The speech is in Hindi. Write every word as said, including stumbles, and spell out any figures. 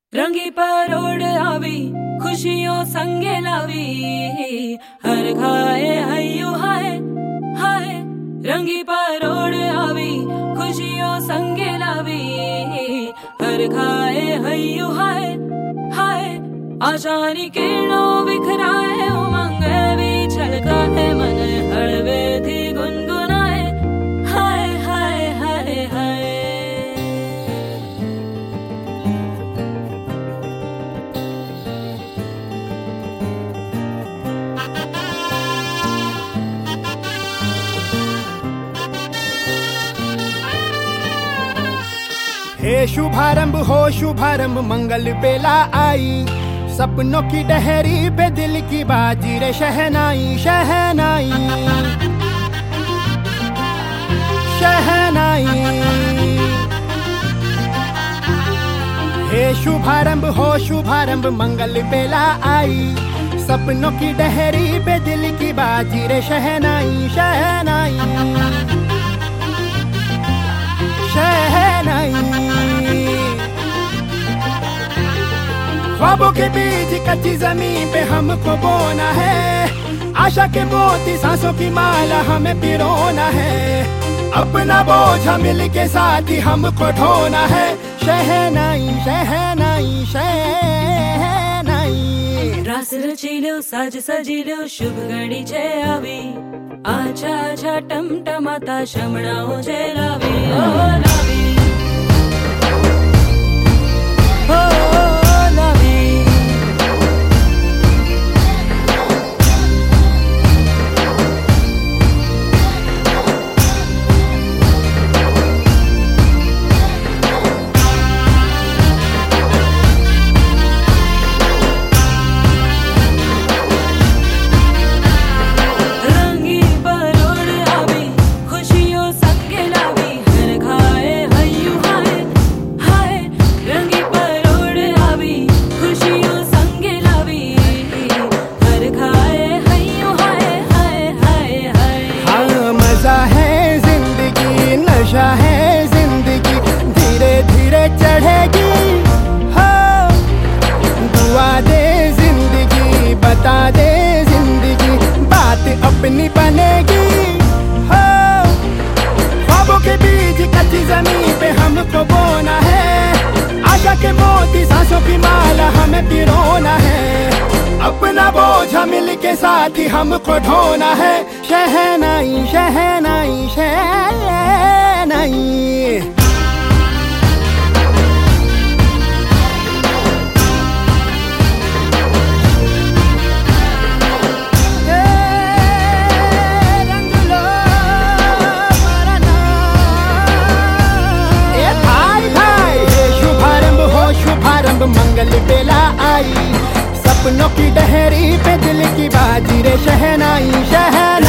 रंगी परोड़ आवी खुशियों संगे लावी, हर खाए हयू हाय हाय। रंगी परोड़ आवी खुशियों संगे लावी, हर खाए हयू हाय हाय। आशानी किरणों बिखराए उमंग भी छलकाए, मन हड़वे थी गुनगुनाए हाय हाय हाय हाय। हे शुभारंभ हो शुभारंभ मंगल बेला आई, सपनों की डहरी पे दिल की बाजी रे शहनाई शहनाई शहनाई। हे शुभारंभ हो शुभारंभ मंगल बेला आई, सपनों की डहरी पे दिल की बाजी रे शहनाई शहनाई शहनाई। ख्वाबों के बीज कच्ची जमीन पे हमको बोना है, आशा के मोती सांसों की माला हमें पिरोना है। अपना बोझ मिल के साथ ही हमको ढोना है, शहनाई शहनाई शहनाई। रास रचीलो साज सजीलो शुभ घड़ी छे आवी, आछा आछा टमटमाता शमणाओ छे लावी ओ लावी ओ लावी। नशा है जिंदगी धीरे धीरे चढ़ेगी हो, दुआ दे जिंदगी बता दे जिंदगी बात अपनी बनेगी हो। ख्वाबों के बीज कच्ची जमीन पे हमको बोना है, आशा के मोती सांसों की माला हमें पिरोना है। अपना बोझ मिल के साथ ही हमको ढोना है, शहनाई शहनाई शहनाई। शुभारंभ हो शुभारंभ मंगल बेला आई, सपनों की डहरी पे दिल की बाजी रे शहनाई शहनाई।